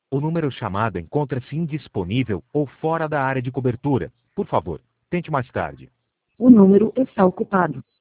O número chamado encontra-se indisponível ou fora da área de cobertura. Por favor, tente mais tarde. O número está ocupado.